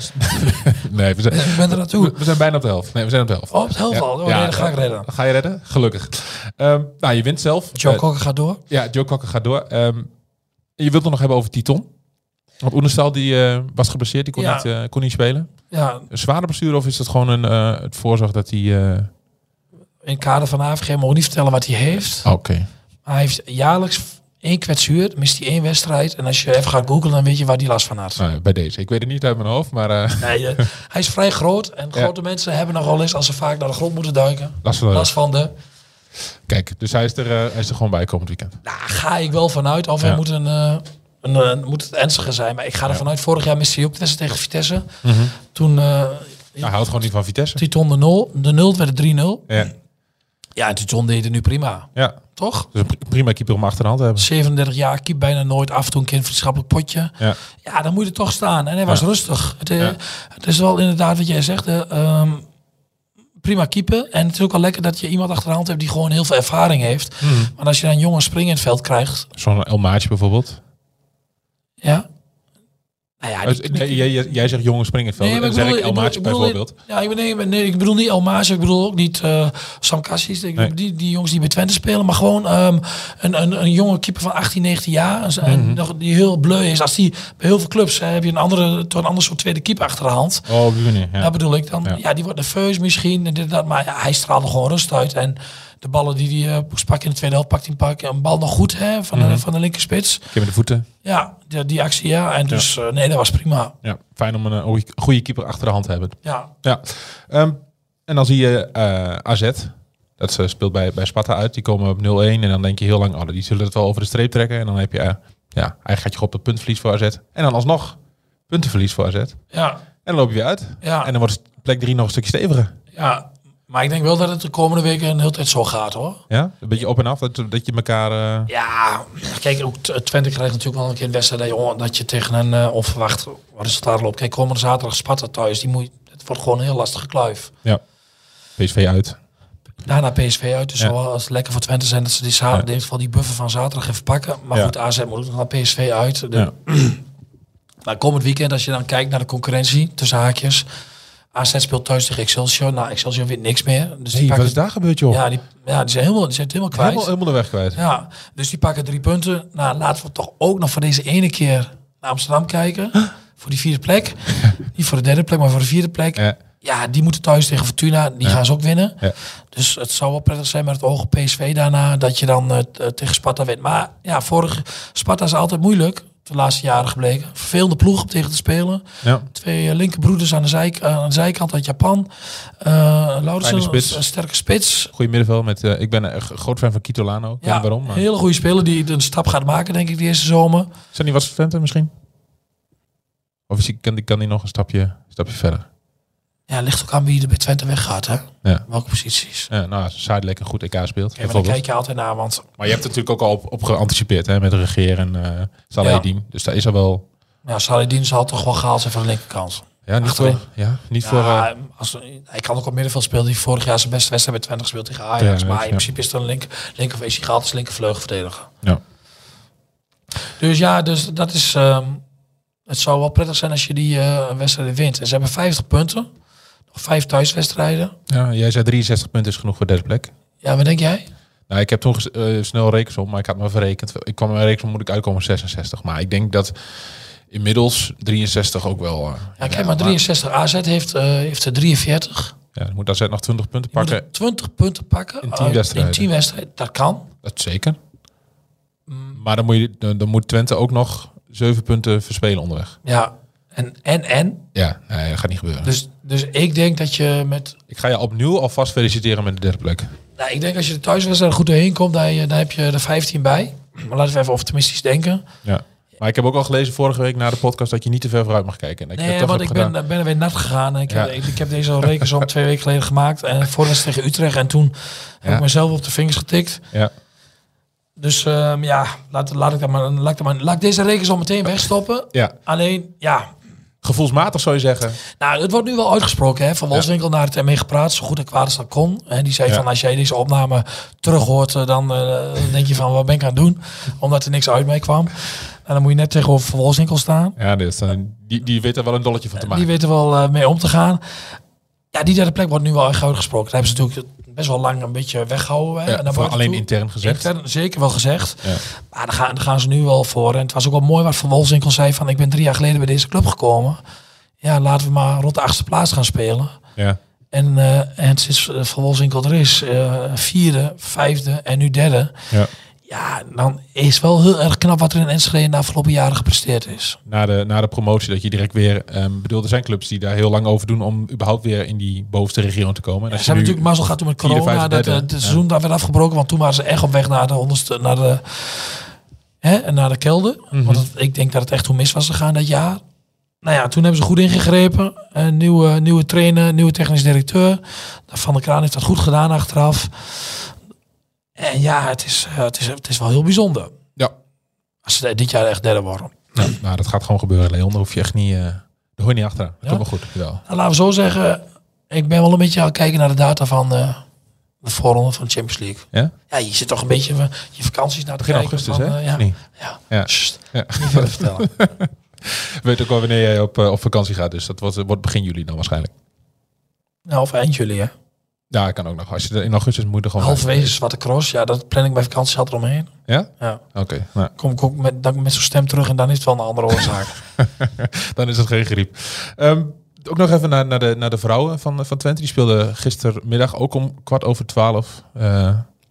Speaker 4: nee, we zijn,
Speaker 5: ik ben er naartoe.
Speaker 4: We, we zijn bijna op de helft. Nee, we zijn op de helft.
Speaker 5: Oh, op de helft al? Ja. Oh, ja, nee, dan ga ik redden.
Speaker 4: Ga je redden? Gelukkig. Um, nou, je wint zelf.
Speaker 5: Joe uh, Kokker gaat door.
Speaker 4: Ja, Joe Kokker gaat door. Um, je wilt het nog hebben over Titon. Want Oenestal die uh, was geblesseerd, die kon, ja. niet, uh, kon niet spelen.
Speaker 5: Ja.
Speaker 4: Een zware blessure of is dat gewoon een, uh, het voorzorg dat hij... Uh...
Speaker 5: In het kader van de A V G mogen we niet vertellen wat hij heeft.
Speaker 4: Oké. Okay.
Speaker 5: Maar hij heeft jaarlijks één kwetsuur, mist hij één wedstrijd. En als je even gaat googlen, dan weet je waar hij last van had.
Speaker 4: Nou, bij deze. Ik weet het niet uit mijn hoofd, maar... Uh...
Speaker 5: Nee, uh, hij is vrij groot. En ja. grote mensen hebben nog wel eens, als ze vaak naar de grond moeten duiken,
Speaker 4: last van de...
Speaker 5: Last van de...
Speaker 4: Kijk, dus hij is, er, uh, hij is er gewoon bij komend weekend.
Speaker 5: Nou, ga ik wel vanuit. Of ja. hij moet een... Uh, Een, uh, moet het ernstiger zijn, maar ik ga er vanuit. Ja. Vorig jaar miste hij ook de tegen Vitesse.
Speaker 4: Mm-hmm.
Speaker 5: Toen... Uh,
Speaker 4: hij houdt gewoon niet van Vitesse.
Speaker 5: Titon de nul. De nul werd het drie nul.
Speaker 4: Ja.
Speaker 5: Ja, en Titon deed het nu prima.
Speaker 4: Ja.
Speaker 5: Toch?
Speaker 4: Dus een prima keeper om achterhand te hebben.
Speaker 5: zevenendertig jaar, keep bijna nooit af. Toen een keer een vriendschappelijk potje.
Speaker 4: Ja.
Speaker 5: Ja, dan moet je er toch staan. En hij was
Speaker 4: ja.
Speaker 5: rustig. Het, uh,
Speaker 4: ja.
Speaker 5: het is wel inderdaad wat jij zegt. Uh, um, prima keeper. En het is ook wel lekker dat je iemand achterhand hebt die gewoon heel veel ervaring heeft.
Speaker 4: Mm.
Speaker 5: Maar als je dan een jonge spring in het veld krijgt...
Speaker 4: Zo'n El Maatje bijvoorbeeld.
Speaker 5: Ja. Nou ja, die,
Speaker 4: die, jij, jij, jij zegt jonge springenveld. Nee, dan zeg ik El Maatje bijvoorbeeld.
Speaker 5: Ja, ik, nee, nee, ik bedoel niet El Maatje. Ik bedoel ook niet uh, Sam Cassis. Nee. Die, die jongens die bij Twente spelen. Maar gewoon um, een, een, een jonge keeper van achttien, negentien jaar. En mm-hmm. nog, die heel bleu is. Als die bij heel veel clubs hè, heb je een andere, toch een ander soort tweede keeper achter de hand.
Speaker 4: Oh, nee, ja.
Speaker 5: Dat bedoel ik dan. Ja, ja die wordt nerveus misschien. En dit, dat, maar ja, hij straalde gewoon rust uit. En de ballen die hij uh, moest pakken in de tweede helft, pakt hij pak, een bal nog goed hè, van, mm-hmm. de, van de linkerspits.
Speaker 4: Ik heb met de voeten.
Speaker 5: Ja, die, die actie ja. En dus ja. Uh, nee, dat was prima.
Speaker 4: Ja, fijn om een uh, goede keeper achter de hand te hebben.
Speaker 5: Ja.
Speaker 4: ja. Um, en dan zie je uh, A Z. Dat uh, speelt bij, bij Sparta uit. Die komen op nul één. En dan denk je heel lang, oh, die zullen het wel over de streep trekken. En dan heb je, uh, ja, eigenlijk gaat je op het puntverlies voor A Z. En dan alsnog puntenverlies voor A Z.
Speaker 5: Ja.
Speaker 4: En dan loop je weer uit. Ja. En dan wordt plek drie nog een stukje steviger.
Speaker 5: Ja. Maar ik denk wel dat het de komende weken een hele tijd zo gaat, hoor.
Speaker 4: Ja? Een beetje op en af, dat, dat je elkaar... Uh...
Speaker 5: Ja, kijk, ook Twente krijgt natuurlijk wel een keer een wedstrijd... dat je, dat je tegen een uh, onverwacht resultaat loopt. Kijk, komende zaterdag Sparta thuis, die moet, het wordt gewoon een heel lastige kluif.
Speaker 4: Ja, P S V uit.
Speaker 5: Daarna P S V uit, dus ja. Zou als het lekker voor Twente zijn... dat ze die, zaterdag, ja. in ieder geval die buffer van zaterdag even pakken. Maar ja. goed, A Z moet ook nog naar P S V uit. De, ja. Nou, komend weekend, als je dan kijkt naar de concurrentie, tussen haakjes... A Z speelt thuis tegen Excelsior. Nou, Excelsior wint niks meer. Dus
Speaker 4: hey, wat is daar gebeurd, joh?
Speaker 5: Ja, die, ja, die zijn helemaal, die zijn helemaal kwijt.
Speaker 4: Helemaal, helemaal de weg kwijt.
Speaker 5: Ja, dus die pakken drie punten. Nou, laten we toch ook nog voor deze ene keer naar Amsterdam kijken. Huh? Voor die vierde plek. Niet voor de derde plek, maar voor de vierde plek. Ja, ja die moeten thuis tegen Fortuna. Die ja. gaan ze ook winnen. Ja. Dus het zou wel prettig zijn met het oog op P S V daarna... dat je dan uh, tegen Sparta wint. Maar ja, vorig Sparta is altijd moeilijk... de laatste jaren gebleken. Vervelende ploeg om tegen te spelen. Ja. Twee uh, linkerbroeders aan de, zijk, uh, aan de zijkant uit Japan. Uh, Lauritsen, een, een sterke spits.
Speaker 4: Goeie middenveld. Met, uh, ik ben een groot fan van Kitolano.
Speaker 5: Ja,
Speaker 4: waarom, maar...
Speaker 5: een hele goede speler die een stap gaat maken, denk ik, die eerste zomer.
Speaker 4: Zijn die wat Twente misschien? Of is die, kan die kan die nog een stapje, stapje verder?
Speaker 5: Ja, ligt ook aan wie er bij Twente weggaat, hè?
Speaker 4: Ja.
Speaker 5: Welke posities?
Speaker 4: Ja, nou, Zuidelijk een goed E K speelt.
Speaker 5: Ja, maar daar kijk je altijd naar, want...
Speaker 4: Maar je hebt natuurlijk ook al op, op geanticipeerd, hè? Met de regeer en uh, Salahedin. Ja. Dus daar is er wel...
Speaker 5: Ja, Salahedin zal toch wel gehaald zijn van de linkerkant.
Speaker 4: Ja, niet
Speaker 5: Achterin.
Speaker 4: voor... Ja, niet
Speaker 5: Ja,
Speaker 4: voor uh,
Speaker 5: als, hij kan ook op middenveld spelen. Die vorig jaar zijn beste wedstrijd bij Twente gespeeld tegen Ajax.
Speaker 4: Ja,
Speaker 5: maar
Speaker 4: ja.
Speaker 5: in principe is het een link, linker, is hij gehaald als linkervleugelverdediger.
Speaker 4: ja.
Speaker 5: Dus ja, dus dat is... Um, het zou wel prettig zijn als je die uh, wedstrijden wint. En ze hebben vijftig punten. Nog vijf thuiswedstrijden.
Speaker 4: ja, jij zei drieënzestig punten is genoeg voor derde plek.
Speaker 5: Ja, wat denk jij?
Speaker 4: Nou, ik heb toen uh, snel rekensom, maar ik had me verrekend. Ik kwam mijn rekensom, moet ik uitkomen op zesenzestig. Maar ik denk dat inmiddels drieënzestig ook wel... Uh,
Speaker 5: Ja, kijk maar, drieënzestig. A Z heeft, uh, heeft er drieënveertig.
Speaker 4: Ja, dan moet A Z nog twintig punten
Speaker 5: Je moet
Speaker 4: pakken.
Speaker 5: er twintig punten pakken.
Speaker 4: In tien
Speaker 5: uh,
Speaker 4: wedstrijden.
Speaker 5: In tien wedstrijden. Dat kan.
Speaker 4: Dat zeker. Mm. Maar dan moet, je, dan, dan moet Twente ook nog zeven punten verspelen onderweg.
Speaker 5: Ja. En, en, en.
Speaker 4: Ja, nee, dat gaat niet gebeuren.
Speaker 5: Dus, dus ik denk dat je met...
Speaker 4: Ik ga je opnieuw alvast feliciteren met de derde plek.
Speaker 5: Nou, ik denk als je de thuiswedstrijd goed doorheen komt, dan, dan heb je er vijftien bij. Maar laten we even optimistisch denken.
Speaker 4: Ja. Maar ik heb ook al gelezen vorige week na de podcast dat je niet te ver vooruit mag kijken. En ik
Speaker 5: Nee,
Speaker 4: heb toch
Speaker 5: want
Speaker 4: heb
Speaker 5: ik ben, ben er weer nat gegaan. Ik,
Speaker 4: Ja.
Speaker 5: heb, ik, ik heb deze rekensom twee weken geleden gemaakt. En voor de tegen Utrecht. En toen heb
Speaker 4: Ja.
Speaker 5: ik mezelf op de vingers getikt.
Speaker 4: Ja.
Speaker 5: Dus um, ja, laat, laat, ik dat maar, laat, ik dat maar, laat ik deze rekensom meteen wegstoppen.
Speaker 4: Ja.
Speaker 5: Alleen, ja...
Speaker 4: Gevoelsmatig zou je zeggen.
Speaker 5: Nou, het wordt nu wel uitgesproken. Hè? Van Wolfswinkel naar het ermee gepraat, zo goed en kwaad als dat kon. En die zei
Speaker 4: Ja.
Speaker 5: van, als jij deze opname terug hoort, dan uh, denk je van, wat ben ik aan het doen? Omdat er niks uit mee kwam. En dan moet je net tegenover Van Wolfswinkel staan.
Speaker 4: Ja, dit is dan, die, die weet er wel een dolletje van te maken.
Speaker 5: Die weten wel uh, mee om te gaan. Ja, die derde plek wordt nu wel echt uitgesproken. Daar hebben ze natuurlijk best wel lang een beetje weggehouden. Hè?
Speaker 4: Ja,
Speaker 5: En naar
Speaker 4: voor
Speaker 5: buiten
Speaker 4: alleen
Speaker 5: toe.
Speaker 4: intern gezegd.
Speaker 5: Intern, zeker wel gezegd.
Speaker 4: Ja.
Speaker 5: Maar daar gaan, daar gaan ze nu wel voor. En het was ook wel mooi wat Van Wolfswinkel zei van, ik ben drie jaar geleden bij deze club gekomen. Ja, laten we maar rond de achtste plaats gaan spelen.
Speaker 4: Ja.
Speaker 5: En, uh, en sinds Van Wolfswinkel er is, uh, vierde, vijfde en nu derde.
Speaker 4: Ja.
Speaker 5: Ja, dan is wel heel erg knap wat er in Enschede in de afgelopen jaren gepresteerd is.
Speaker 4: Na de, na de promotie dat je direct weer... Um, bedoel, er zijn clubs die daar heel lang over doen om überhaupt weer in die bovenste regio te komen. En
Speaker 5: Ja,
Speaker 4: als
Speaker 5: ze
Speaker 4: je
Speaker 5: hebben
Speaker 4: nu
Speaker 5: natuurlijk mazzel gehad toen met
Speaker 4: vierde,
Speaker 5: corona.
Speaker 4: vijfde,
Speaker 5: Dat
Speaker 4: derde,
Speaker 5: het
Speaker 4: ja.
Speaker 5: seizoen daar werd afgebroken. Want toen waren ze echt op weg naar de onderste, naar de, hè, naar de kelder.
Speaker 4: Mhm.
Speaker 5: Want het, ik denk dat het echt hoe mis was gegaan dat jaar. Nou ja, toen hebben ze goed ingegrepen. Een nieuwe, nieuwe trainer, nieuwe technisch directeur. Van der Kraan heeft dat goed gedaan achteraf. En ja, het is, uh, het is, het is wel heel bijzonder.
Speaker 4: Ja.
Speaker 5: Als ze dit jaar echt derde worden.
Speaker 4: Ja, nou, dat gaat gewoon gebeuren, Leon. Daar hoef je echt niet... Uh, daar hoor je niet achteraan. Dat
Speaker 5: Ja?
Speaker 4: komt wel goed. Jawel.
Speaker 5: Nou, laten we zo zeggen. Ik ben wel een beetje aan het kijken naar de data van uh, de voorronde van de Champions League.
Speaker 4: Ja?
Speaker 5: Ja, je zit toch een beetje uh, je vakanties naar te
Speaker 4: Begin
Speaker 5: kijken.
Speaker 4: augustus,
Speaker 5: van,
Speaker 4: hè?
Speaker 5: uh, ja.
Speaker 4: Nee.
Speaker 5: Ja.
Speaker 4: Ja.
Speaker 5: Sst,
Speaker 4: Ja.
Speaker 5: niet verder vertellen.
Speaker 4: Weet ook wel wanneer jij op, uh, op vakantie gaat. Dus dat wordt, wordt begin juli dan waarschijnlijk.
Speaker 5: Nou, of eind juli, hè?
Speaker 4: Ja, kan ook nog. Als je er in augustus moet, er gewoon...
Speaker 5: Halverwege Zwarte Cross. Ja, dat plan ik bij vakantie altijd omheen.
Speaker 4: Ja?
Speaker 5: Ja.
Speaker 4: Oké. Okay, nou.
Speaker 5: Kom ik ook met, dan met zo'n stem terug en dan is het wel een andere oorzaak.
Speaker 4: Dan is het geen griep. Um, ook nog even naar, naar, de, naar de vrouwen van, van Twente. Die speelden gistermiddag ook om kwart over twaalf. Uh,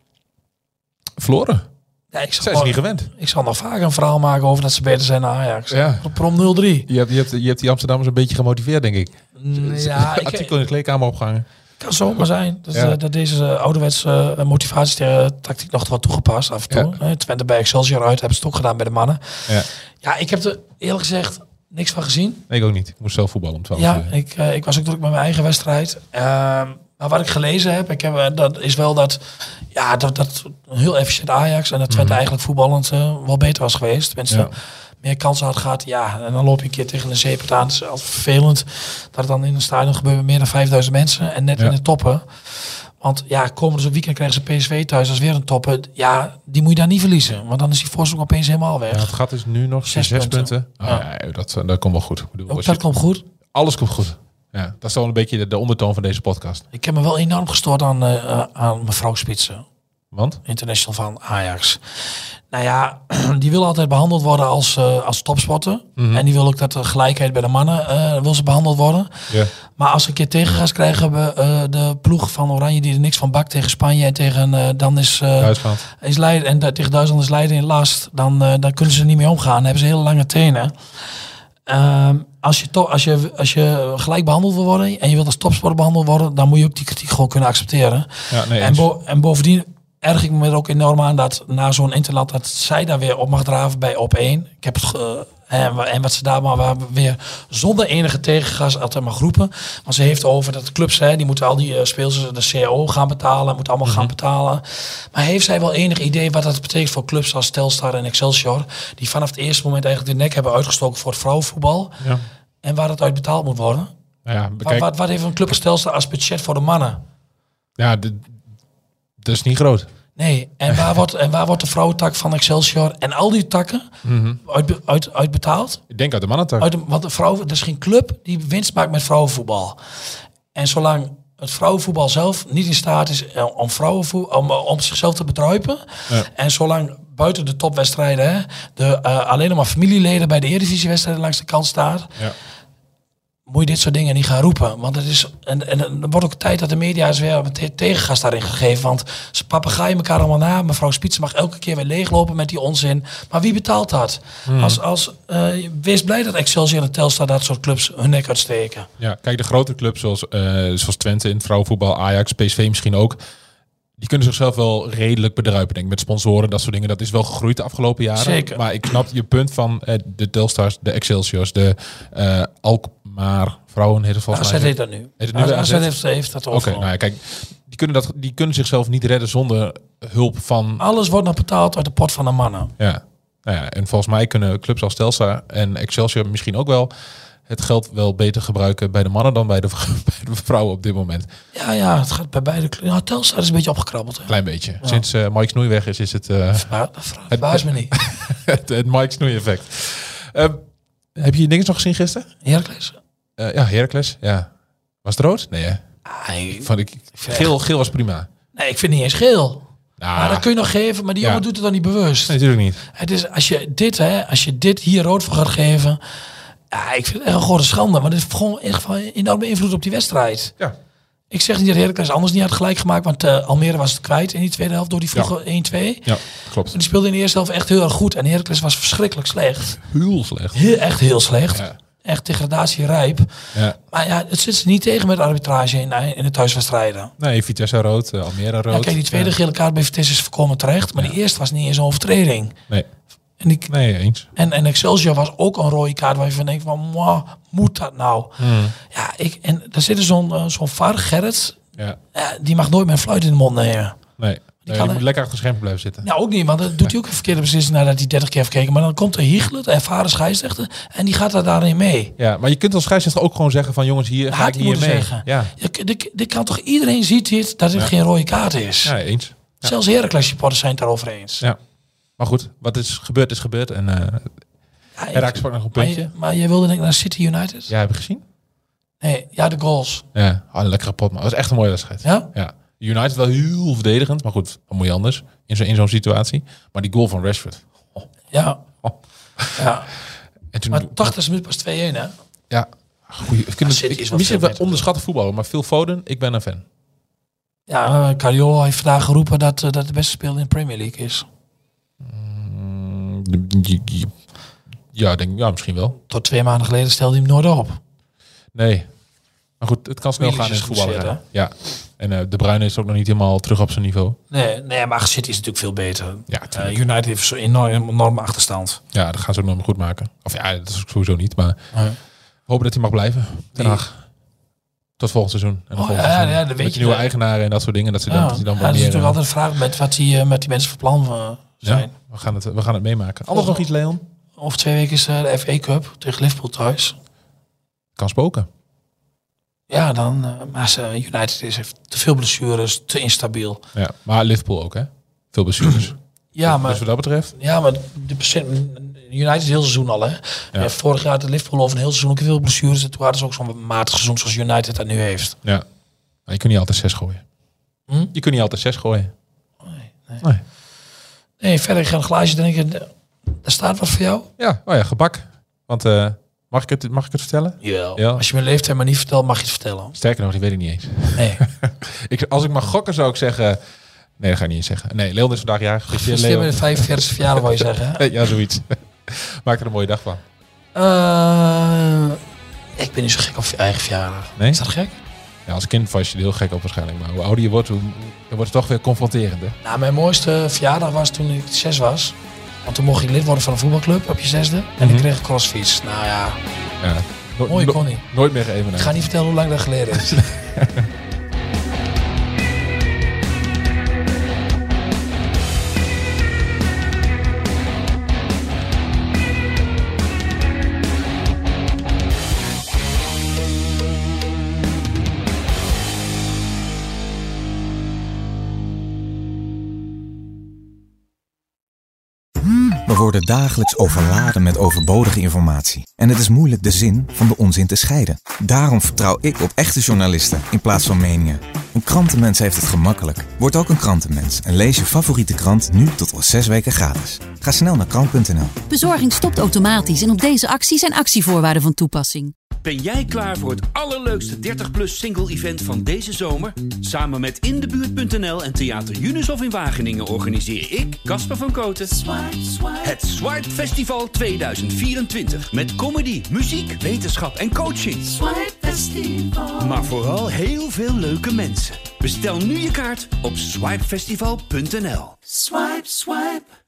Speaker 4: verloren.
Speaker 5: Ja, ik zal
Speaker 4: Zijn ze niet gewend.
Speaker 5: Ik zal nog vaak een verhaal maken over dat ze beter zijn dan Ajax.
Speaker 4: Ja.
Speaker 5: Prom nul drie.
Speaker 4: Je hebt, je, hebt, je hebt die Amsterdammers een beetje gemotiveerd, denk ik.
Speaker 5: Ja, ik,
Speaker 4: artikel in de kleedkamer opgehangen.
Speaker 5: kan zomaar zijn. Dus,
Speaker 4: Ja.
Speaker 5: uh, dat deze uh, ouderwetse uh, motivatietactiek nog wat toegepast af en toe.
Speaker 4: Ja.
Speaker 5: Uh, Twente bij Excelsior uit hebben ze het ook gedaan bij de mannen.
Speaker 4: Ja.
Speaker 5: Ja, ik heb er eerlijk gezegd niks van gezien.
Speaker 4: Nee, ik ook niet. Ik moest zelf voetballen om twaalf
Speaker 5: Ja,
Speaker 4: uur.
Speaker 5: ik, uh, ik was ook druk met mijn eigen wedstrijd. Uh, maar wat ik gelezen heb, ik heb uh, dat is wel dat, ja, dat, dat een heel efficiënt Ajax en dat Twente
Speaker 4: Mm-hmm.
Speaker 5: eigenlijk voetballend uh, wel beter was geweest. Tenminste,
Speaker 4: Ja.
Speaker 5: meer kansen had gehad. Ja, en dan loop je een keer tegen een zeepert aan. Het is altijd vervelend dat het dan in een stadion gebeurt met meer dan vijfduizend mensen en net
Speaker 4: Ja.
Speaker 5: in de toppen. Want ja, komende zo'n weekend krijgen ze P S V thuis als weer een toppen. Ja, die moet je daar niet verliezen. Want dan is die voorsprong opeens helemaal weg.
Speaker 4: Ja, het gat is nu nog
Speaker 5: Zes
Speaker 4: zes,
Speaker 5: punten.
Speaker 4: punten. Oh,
Speaker 5: Ja.
Speaker 4: ja, dat, dat komt wel goed. Ik bedoel,
Speaker 5: Ook
Speaker 4: als
Speaker 5: dat
Speaker 4: je-
Speaker 5: komt goed.
Speaker 4: alles komt goed. Ja, dat is wel een beetje de, de ondertoon van deze podcast.
Speaker 5: Ik heb me wel enorm gestoord aan, uh, aan mevrouw Spitsen.
Speaker 4: Want?
Speaker 5: International van Ajax. Nou ja, die wil altijd behandeld worden als, uh, als topsporter.
Speaker 4: Mhm.
Speaker 5: En die wil ook dat de gelijkheid bij de mannen uh, wil ze behandeld worden.
Speaker 4: Ja.
Speaker 5: Maar als ze een keer tegengas krijgen we uh, de ploeg van Oranje die er niks van bakt tegen Spanje en tegen uh, dan is, uh,
Speaker 4: Duitsland.
Speaker 5: is Leiden en uh, tegen Duitsland is Leiden in last, dan, uh, dan kunnen ze er niet mee omgaan. Dan hebben ze hele lange tenen. Um, als je, to- als, je, als je gelijk behandeld wil worden en je wilt als topsporter behandeld worden, dan moet je ook die kritiek gewoon kunnen accepteren.
Speaker 4: Ja, nee,
Speaker 5: En,
Speaker 4: eens.
Speaker 5: bo- en bovendien erg ik me er ook enorm aan dat na zo'n interland dat zij daar weer op mag draven bij op één. Ik heb het ge- en, wa- en wat ze daar maar waar weer zonder enige tegengas altijd maar groepen. Want ze heeft over dat de clubs, hè, die moeten al die uh, speelsters de C A O gaan betalen, moeten allemaal gaan betalen. Maar heeft zij wel enig idee wat dat betekent voor clubs als Telstar en Excelsior, die vanaf het eerste moment eigenlijk de nek hebben uitgestoken voor het vrouwenvoetbal?
Speaker 4: Ja.
Speaker 5: En waar het uit betaald moet worden.
Speaker 4: Nou ja,
Speaker 5: Wat,
Speaker 4: bekijk,
Speaker 5: wat, wat heeft een club gesteld als budget voor de mannen?
Speaker 4: ja, de- dat is niet groot.
Speaker 5: Nee, en waar, wordt, en waar wordt de vrouwentak van Excelsior en al die takken
Speaker 4: Mhm.
Speaker 5: uit, uit, uit betaald?
Speaker 4: Ik denk uit de mannentak.
Speaker 5: Uit de, want de vrouwen, er is geen club die winst maakt met vrouwenvoetbal. En zolang het vrouwenvoetbal zelf niet in staat is eh, om, vrouwenvoetbal, om, om zichzelf te bedruipen.
Speaker 4: Ja.
Speaker 5: En zolang buiten de topwedstrijden hè, de, uh, alleen nog maar familieleden bij de Eredivisiewedstrijden langs de kant staat.
Speaker 4: Ja.
Speaker 5: Moet je dit soort dingen niet gaan roepen. Want het is, en, en er wordt ook tijd dat de media eens weer een te- tegengas daarin gegeven. Want ze papegaaien elkaar allemaal na. Mevrouw Spiets mag elke keer weer leeglopen met die onzin. Maar wie betaalt dat?
Speaker 4: Hmm.
Speaker 5: Als, als, uh, wees blij dat Excelsior en Telstar dat soort clubs hun nek uitsteken.
Speaker 4: Ja, kijk, de grote clubs zoals, eh, zoals Twente in het vrouwenvoetbal, Ajax, P S V misschien ook. Die kunnen zichzelf wel redelijk bedruipen, denk ik, met sponsoren, dat soort dingen. Dat is wel gegroeid de afgelopen jaren.
Speaker 5: Zeker.
Speaker 4: Maar ik snap je punt van eh, de Telstars, de Excelsiors, de eh Alkmaar vrouwen heet het volgens
Speaker 5: A Z
Speaker 4: mij.
Speaker 5: heet dat nu.
Speaker 4: Heet het nu de
Speaker 5: A Z
Speaker 4: A Z?
Speaker 5: heeft, heeft dat
Speaker 4: Oké,
Speaker 5: overgenomen.
Speaker 4: nou ja, kijk, die kunnen, dat, die kunnen zichzelf niet redden zonder hulp van...
Speaker 5: Alles wordt nog betaald uit de pot van de mannen.
Speaker 4: Ja. Nou ja, en volgens mij kunnen clubs als Telstar en Excelsior misschien ook wel het geld wel beter gebruiken bij de mannen dan bij de, bij de vrouwen op dit moment.
Speaker 5: Ja, ja, het gaat bij beide clubs. Ja, Telstar is een beetje opgekrabbeld. Hè.
Speaker 4: Klein beetje. Sinds uh, Mike Snoei weg is, is het uh,
Speaker 5: Maar dat verbaast me niet.
Speaker 4: het, het Mike Snoei effect. Uh, heb je je dingen nog gezien gisteren?
Speaker 5: Heracles?
Speaker 4: Uh, ja, Heracles. Ja. Was het rood? Nee, hè?
Speaker 5: Ai,
Speaker 4: Vond ik, geel, geel was prima.
Speaker 5: Nee, ik vind het niet eens geel.
Speaker 4: Nou,
Speaker 5: Maar dat kun je nog geven, maar die
Speaker 4: ja.
Speaker 5: jongen doet het dan niet bewust.
Speaker 4: Nee, natuurlijk niet.
Speaker 5: Het is, als je dit, hè, als je dit hier rood voor gaat geven, ja, ik vind het echt een grote schande. Maar dit heeft gewoon echt van enorme invloed op die wedstrijd.
Speaker 4: Ja.
Speaker 5: Ik zeg niet dat Heracles anders niet had gelijk gemaakt, want uh, Almere was het kwijt in die tweede helft door die vroege
Speaker 4: Ja.
Speaker 5: één twee.
Speaker 4: Ja, klopt.
Speaker 5: Maar die speelde in de eerste helft echt heel erg goed en Heracles was verschrikkelijk slecht.
Speaker 4: Heel slecht.
Speaker 5: Heel, echt heel slecht.
Speaker 4: Ja.
Speaker 5: Echt degradatierijp.
Speaker 4: Ja.
Speaker 5: Maar ja, het zit ze niet tegen met arbitrage in, in de thuiswedstrijden.
Speaker 4: Nee, Vitesse rood, uh, Almere rood.
Speaker 5: Ja, kijk, die tweede
Speaker 4: Ja.
Speaker 5: gele kaart bij Vitesse is voorkomen terecht, maar
Speaker 4: Ja.
Speaker 5: die eerste was niet eens een overtreding.
Speaker 4: Nee,
Speaker 5: En, die,
Speaker 4: nee, eens.
Speaker 5: en, en Excelsior was ook een rode kaart waar je van denkt van, mwah, moet dat nou?
Speaker 4: Hmm.
Speaker 5: Ja, ik, en daar zit er zo'n uh, zo'n var, Gerrit,
Speaker 4: Ja,
Speaker 5: ja, die mag nooit meer een fluit in de mond nemen.
Speaker 4: nee.
Speaker 5: Die
Speaker 4: Nee,
Speaker 5: kan
Speaker 4: je
Speaker 5: er-
Speaker 4: moet lekker achter de schermpje blijven zitten.
Speaker 5: Nou, ook niet, want dat doet hij ook een verkeerde beslissing nadat hij dertig keer heeft gekeken. Maar dan komt er Hiegelen, de ervaren scheidsrechter, en die gaat daar daarin mee.
Speaker 4: Ja, maar je kunt als scheidsrechter ook gewoon zeggen van jongens, hier
Speaker 5: Dat
Speaker 4: ga
Speaker 5: had
Speaker 4: ik
Speaker 5: hij
Speaker 4: niet in mee.
Speaker 5: moeten zeggen.
Speaker 4: Ja,
Speaker 5: Je, dit, dit kan toch, iedereen ziet dit, dat dit
Speaker 4: Ja.
Speaker 5: geen rode kaart is.
Speaker 4: ja, eens. Ja.
Speaker 5: Zelfs Heracles supporters zijn het daarover eens.
Speaker 4: Ja. Maar goed, wat is gebeurd is gebeurd. En uh,
Speaker 5: Ja, ik-
Speaker 4: Herakles pakt nog een
Speaker 5: maar,
Speaker 4: puntje.
Speaker 5: je, maar je wilde denk ik naar City United?
Speaker 4: Ja, heb je gezien?
Speaker 5: Nee, ja, de goals.
Speaker 4: Ja, oh, een lekkere pot, maar het was echt een mooie wedstrijd.
Speaker 5: Ja?
Speaker 4: Ja. United wel heel verdedigend, maar goed, dan moet je anders in zo'n in zo'n situatie. Maar die goal van Rashford.
Speaker 5: Ja.
Speaker 4: Oh.
Speaker 5: ja.
Speaker 4: En toen,
Speaker 5: Maar tachtig minuut pas twee-één, hè?
Speaker 4: ja, goeie. Ik vind
Speaker 5: City
Speaker 4: het,
Speaker 5: is
Speaker 4: ik,
Speaker 5: wel
Speaker 4: misschien
Speaker 5: veel
Speaker 4: wel
Speaker 5: beter.
Speaker 4: onderschatte voetballer, maar Phil Foden, ik ben een fan.
Speaker 5: Ja, uh, Cariolo heeft vandaag geroepen dat, uh, dat de beste speler in de Premier League is.
Speaker 4: Mm, je- je- Ja, denk, ja, misschien wel.
Speaker 5: Tot twee maanden geleden stelde hij hem nooit op.
Speaker 4: Nee. Maar goed, het kan snel
Speaker 5: Willis
Speaker 4: gaan in
Speaker 5: is
Speaker 4: het voetballen.
Speaker 5: geblesseerd,
Speaker 4: Ja. En uh, De Bruyne is ook nog niet helemaal terug op zijn niveau.
Speaker 5: Nee, nee, maar City is natuurlijk veel beter.
Speaker 4: Ja,
Speaker 5: Uh,
Speaker 4: tuurlijk.
Speaker 5: United heeft zo'n enorm, enorme achterstand.
Speaker 4: Ja, dat gaan ze ook nog maar goed maken. Of ja, dat is ook sowieso niet. Maar
Speaker 5: Nee.
Speaker 4: hopen dat hij mag blijven. Ten
Speaker 5: Wie?
Speaker 4: Haag. Tot volgend seizoen. En
Speaker 5: Oh,
Speaker 4: volgend
Speaker 5: ja,
Speaker 4: seizoen.
Speaker 5: ja, dat weet
Speaker 4: Met
Speaker 5: je.
Speaker 4: nieuwe eigenaren en dat soort dingen. Dat ze dan,
Speaker 5: Ja,
Speaker 4: dat hij dan
Speaker 5: ja,
Speaker 4: wat
Speaker 5: dat is
Speaker 4: meer...
Speaker 5: natuurlijk
Speaker 4: uh,
Speaker 5: altijd een vraag met wat die, uh, met die mensen van plan uh, zijn.
Speaker 4: ja, we, gaan het, we gaan het meemaken. Anders nog iets, Leon?
Speaker 5: Over twee weken is uh, de F A Cup tegen Liverpool thuis.
Speaker 4: Kan spoken.
Speaker 5: Ja, dan. Uh, maar ze, United is heeft te veel blessures, te instabiel.
Speaker 4: Ja, maar Liverpool ook, hè? Veel blessures.
Speaker 5: Ja,
Speaker 4: Dus
Speaker 5: maar,
Speaker 4: wat dat betreft...
Speaker 5: ja, maar de percent, United is heel seizoen al, hè? Ja. Vorig jaar had de Liverpool over een heel seizoen ook veel blessures. En toen hadden ze ook zo'n matig seizoen zoals United dat nu heeft.
Speaker 4: Ja. Maar je kunt niet altijd zes gooien.
Speaker 5: Hm?
Speaker 4: Je kunt niet altijd zes gooien.
Speaker 5: Nee, nee.
Speaker 4: Nee.
Speaker 5: nee verder, ik ga een glaasje drinken. Daar staat wat voor jou?
Speaker 4: Ja, oh ja, gebak. Want uh, mag, ik het, mag ik het vertellen?
Speaker 5: Ja.
Speaker 4: Ja.
Speaker 5: Als je mijn leeftijd maar niet vertelt, mag je het vertellen.
Speaker 4: Sterker nog, die weet ik niet eens.
Speaker 5: Nee.
Speaker 4: ik, als ik mag gokken zou ik zeggen... Nee, dat ga ik niet eens zeggen. Nee, Leon is vandaag jarig.
Speaker 5: Gefeliciteerd
Speaker 4: Leon.
Speaker 5: met de vijfenveertigste verjaardag, wou je zeggen. Hè?
Speaker 4: Ja, zoiets. Maak er een mooie dag van.
Speaker 5: Uh, ik ben niet zo gek op je eigen verjaardag.
Speaker 4: Nee?
Speaker 5: Is dat gek?
Speaker 4: Ja, als kind was je er heel gek op waarschijnlijk. Maar hoe ouder je wordt, hoe, dan wordt het toch weer confronterend. Hè?
Speaker 5: Nou, mijn mooiste verjaardag was toen ik zes was. Want toen mocht ik lid worden van een voetbalclub op je zesde. En
Speaker 4: Mhm.
Speaker 5: ik kreeg een crossfiets. Nou ja,
Speaker 4: Ja. No-
Speaker 5: mooi
Speaker 4: no-
Speaker 5: kon niet.
Speaker 4: Nooit meer geëvenaard.
Speaker 5: Ik ga niet vertellen hoe lang dat geleden is.
Speaker 6: worden dagelijks overladen met overbodige informatie. En het is moeilijk de zin van de onzin te scheiden. Daarom vertrouw ik op echte journalisten in plaats van meningen. Een krantenmens heeft het gemakkelijk. Word ook een krantenmens en lees je favoriete krant nu tot al zes weken gratis. Ga snel naar krant punt n l.
Speaker 7: Bezorging stopt automatisch en op deze actie zijn actievoorwaarden van toepassing.
Speaker 1: Ben jij klaar voor het allerleukste dertig plus single-event van deze zomer? Samen met Indebuurt punt n l en Theater Junushof in Wageningen organiseer ik, Casper van Koten, Swipe, Swipe. Het Swipe Festival tweeduizend vierentwintig. Met comedy, muziek, wetenschap en coaching. Swipe Festival. Maar vooral heel veel leuke mensen. Bestel nu je kaart op swipe festival punt n l. Swipe, swipe.